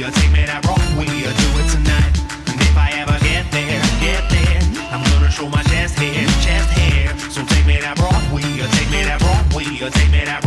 or take me that Broadway or do it tonight. And if I ever get there, I'm gonna show my chest hair. So take me that Broadway or take me that Broadway or take me that